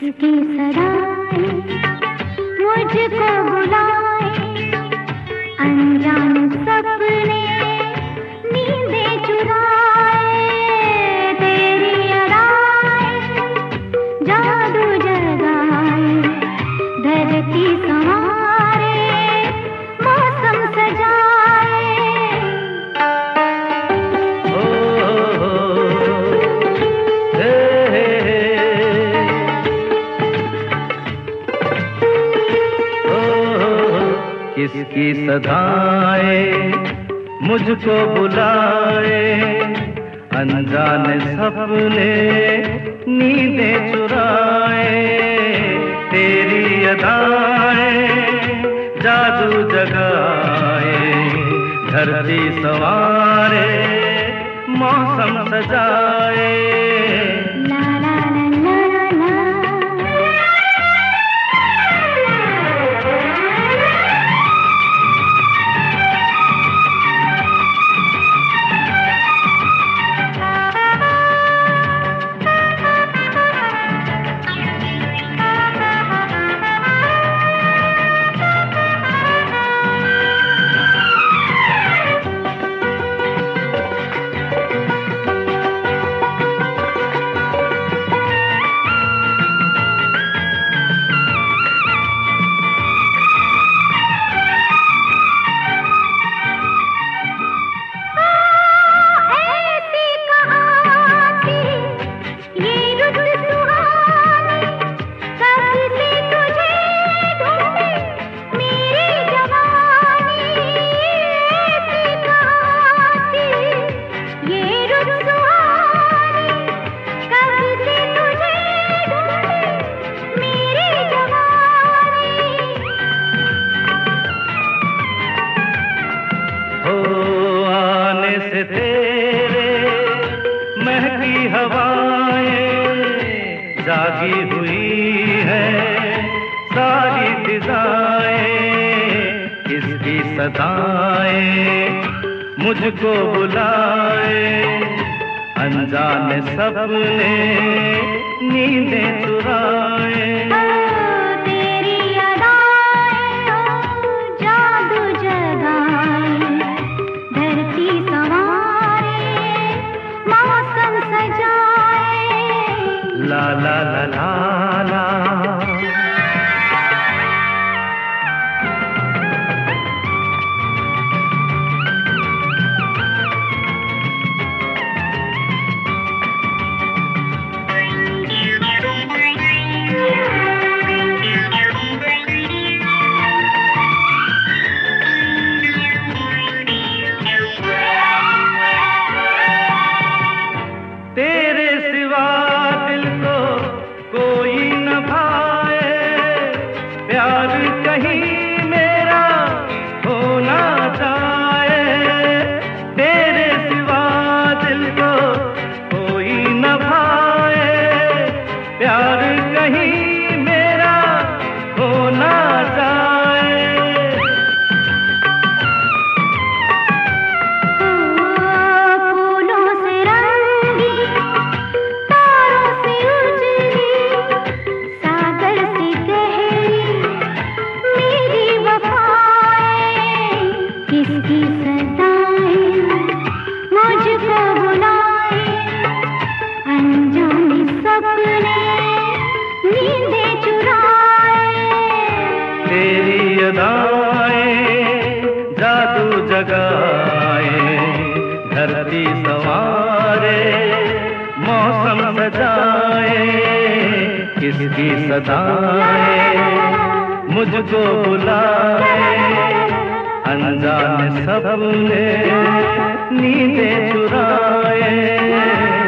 किसकी सदाएं मुझको बुलाए, अनजान सपने नींदें चुराए, तेरी अदाएं जादू जगाए, धरती संवारे मौसम सजाए। किसकी सदाएं मुझको बुलाए, अनजाने सपने नींदें चुराए, तेरी अदाएं जादू जगाए, धरती संवारे मौसम सजाए। तेरे महकी हवाएं जागी हुई है सारी फिजाएं, किसकी सदाएं मुझको बुलाए, अनजाने सपने नींदें चुराए। ला ला ला ला ला। तेरे सिवा दिल को कोई न भाए, प्यार कहीं मेरा होना चाहे, तेरे सिवा दिल को कोई न भाए, प्यार कहीं मेरा होना चाहे। किसकी सदाएं मुझको बुलाए, अनजाने सपने नींदें चुराए, तेरी अदाएं जादू जगाए, धरती संवारे मौसम सजाए, किसकी सदाएं मुझको बुलाए, अनजाने सपने नींदें चुराए।